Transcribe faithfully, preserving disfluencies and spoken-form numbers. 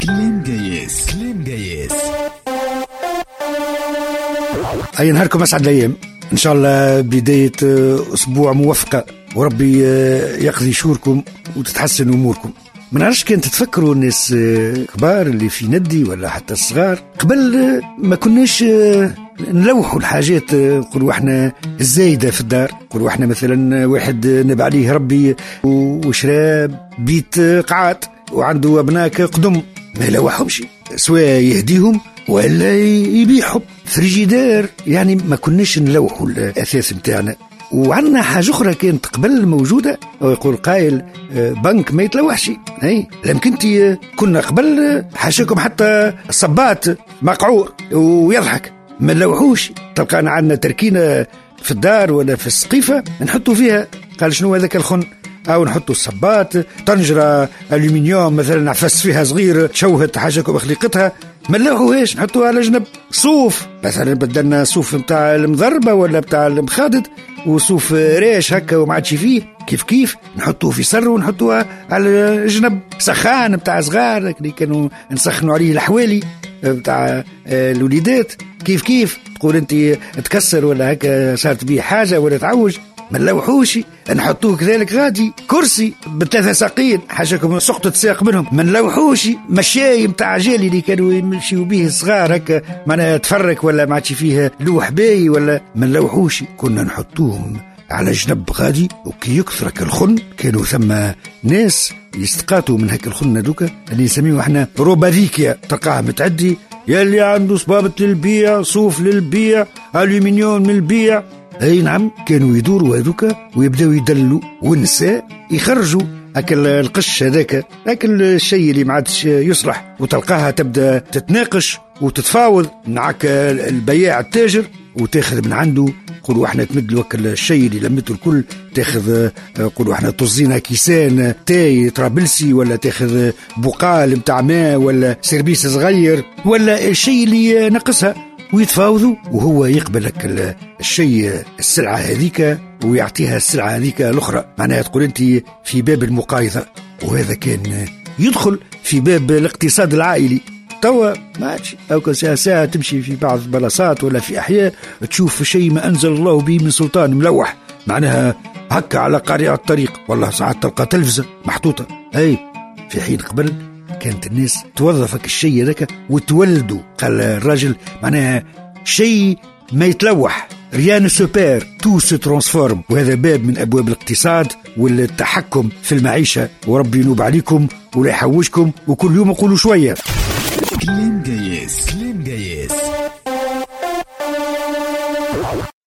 كلام جايز كلام جايز. أي نهاركم أسعد الأيام إن شاء الله، بداية أسبوع موفقة وربي يقضي شوركم وتتحسن أموركم. ما نعرفش كان تتفكروا الناس كبار اللي في ندي ولا حتى الصغار، قبل ما كناش نلوحوا الحاجات، نقولوا احنا الزايدة في الدار، نقولوا احنا مثلا واحد نبع عليه ربي وشرى بيت قعات وعنده أبناء قدم، ما يلوحهمش سواء يهديهم ولا يبيعهم فريجيدير، يعني ما كناش نلوحوا الأثاث متاعنا. وعندنا حاجة أخرى كانت قبل موجودة، أو يقول قائل بنك ما يتلوحش. هاي لمكنتي كنا قبل حاشاكم حتى الصبات مقعور ويضحك ما نلوحوش، تلقانا عندنا تركينة في الدار ولا في السقيفة نحطوا فيها، قال شنو هذاك الخن، أو نحطوا الصبات طنجرة ألومنيوم مثلا عفس فيها صغير تشوهت حاجاكم بخليقتها، ما نلوحوهاش نحطوها على جنب. صوف مثلا بدلنا صوف متاع المضربة ولا متاع المخادد وصوف ريش هكا وما عادش فيه، كيف كيف نحطوه في سر ونحطوها على جنب. سخان متاع صغار اللي كانوا نسخنوا عليه الحوالي متاع الوليدات، كيف كيف تقول انت تكسر ولا هكا صارت بيه حاجة ولا تعوج، ما نلوحوش نحطوه كذلك غادي. كرسي بثلاثة ساقين حاجاكم سقطت ساق منهم، ما نلوحوش. مشاي متاع جالي اللي كانوا يمشيوا به الصغار هكا معناها تفرك ولا ما عادش فيها لوح باي ولا، ما نلوحوش كنا نحطوهم على جنب غادي. وكي يكثرك الخن كانوا ثم ناس يستقاتوا من هك الخن دوكا اللي نسميه احنا روباريكيا، تلقاها متعدي يلي عنده صبابة للبيع، صوف للبيع، ألومنيوم للبيع. اي نعم كانوا يدوروا هذوكا ويبداو يدلوا، والنساء يخرجوا اكل القش هذاك، اكل الشيء اللي ما عادش يصلح، وتلقاها تبدا تتناقش وتتفاوض معك البياع التاجر وتاخذ من عنده. قولوا احنا تمد له الشيء اللي لمته الكل، تاخذ قولوا احنا طزينا كيسان تاي طرابلسي، ولا تاخذ بقال متاع ماء ولا سيربيس صغير ولا الشيء اللي نقصها، ويتفاوضوا وهو يقبل لك الشيء السلعة هذيك ويعطيها السلعة هذيك الأخرى، معناها تقول أنت في باب المقايضة. وهذا كان يدخل في باب الاقتصاد العائلي. توا ما عادش أو ساعة ساعة تمشي في بعض البلاصات ولا في أحياء تشوف شيء ما أنزل الله به من سلطان ملوح، معناها هكا على قارعة الطريق، والله ساعات تلقى تلفزة محطوطة. أي في حين قبل كانت الناس توظفك الشيء ذاك وتولدوا، قال الراجل معناها شيء ما يتلوح، ريان سوبير تو سو ترانسفورم. وهذا باب من أبواب الاقتصاد والتحكم في المعيشة، وربي ينوب عليكم ولا يحوشكم، وكل يوم أقولوا شوية كلام جايز كلام جايز.